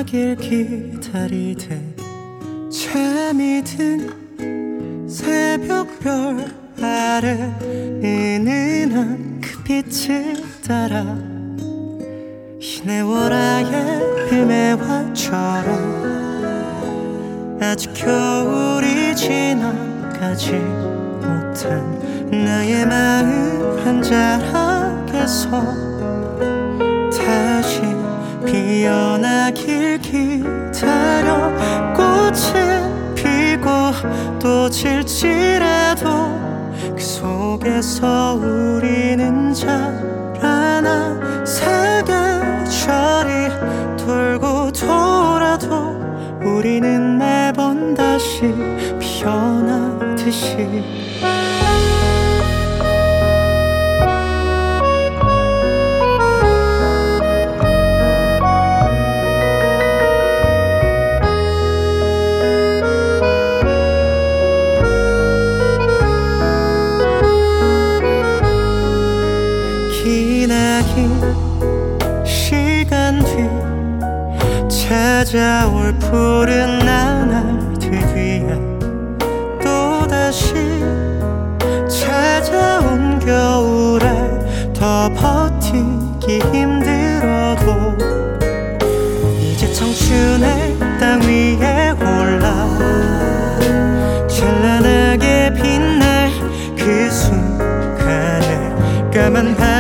피어나길 기다리듯 잠이 든 새벽별 아래 은은한 그 빛을 따라 시내월화의 일매화처럼 아직 겨울이 지나가지 못한 나의 마음 한 자락에서 다시 피어나길 기다려. 꽃은 피고 또 질지라도 그 속에서 우리는 자라나. 사계절이 돌고 돌아도 우리는 매번 다시 피어나듯이. 기나긴 시간 뒤 찾아올 푸른 나날들 뒤에 또다시 찾아온 겨울에 더 버티기 힘들어도 이제 청춘의 땅 위에 올라 찬란하게 빛날 그 순간에 까만